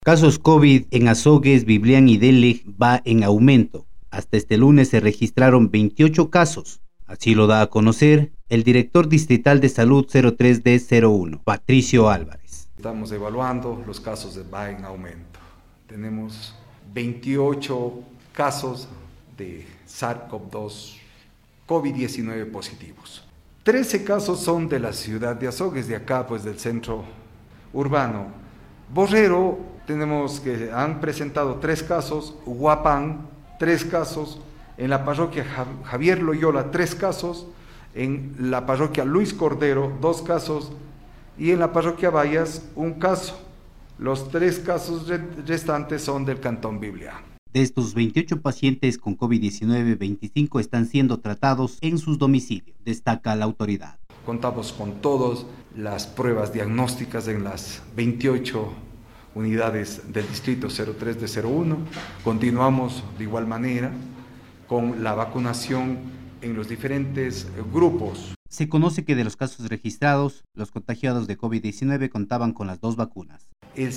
Casos COVID en Azogues, Biblián y Delej va en aumento. Hasta este lunes se registraron 28 casos. Así lo da a conocer el director distrital de salud 03D01, Patricio Álvarez. Estamos evaluando los casos va en aumento. Tenemos 28 casos de SARS-CoV-2 COVID-19 positivos. 13 casos son de la ciudad de Azogues, de acá, pues del centro urbano. Borrero, tenemos que han presentado 3 casos, Huapán, 3 casos, en la parroquia Javier Loyola, 3 casos, en la parroquia Luis Cordero, 2 casos, y en la parroquia Vallas, 1 caso. Los 3 casos restantes son del Cantón Biblia. De estos 28 pacientes con COVID-19, 25 están siendo tratados en sus domicilios, destaca la autoridad. Contamos con todas las pruebas diagnósticas en las 28 unidades del distrito 03D01. Continuamos de igual manera con la vacunación en los diferentes grupos. Se conoce que de los casos registrados, los contagiados de COVID-19 contaban con las 2 vacunas. El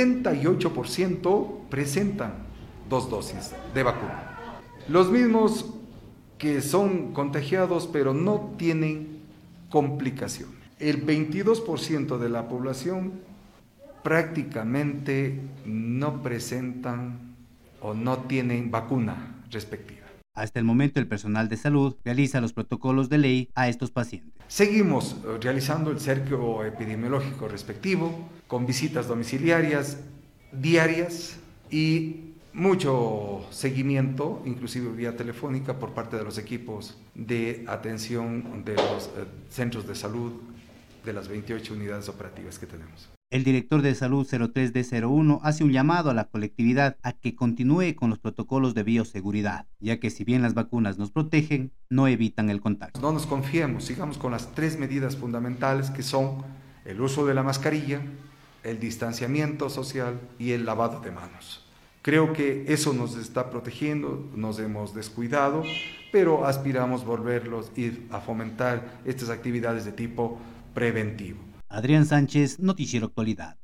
78% presentan 2 dosis de vacuna. Los mismos que son contagiados pero no tienen complicaciones. El 22% de la población prácticamente no presentan o no tienen vacuna respectiva. Hasta el momento el personal de salud realiza los protocolos de ley a estos pacientes. Seguimos realizando el cerco epidemiológico respectivo con visitas domiciliarias diarias y mucho seguimiento, inclusive vía telefónica, por parte de los equipos de atención de los centros de salud de las 28 unidades operativas que tenemos. El director de salud 03D01 hace un llamado a la colectividad a que continúe con los protocolos de bioseguridad, ya que si bien las vacunas nos protegen, no evitan el contagio. No nos confiemos, sigamos con las 3 medidas fundamentales que son el uso de la mascarilla, el distanciamiento social y el lavado de manos. Creo que eso nos está protegiendo, nos hemos descuidado, pero aspiramos volverlos a fomentar estas actividades de tipo preventivo. Adrián Sánchez, Noticiero Actualidad.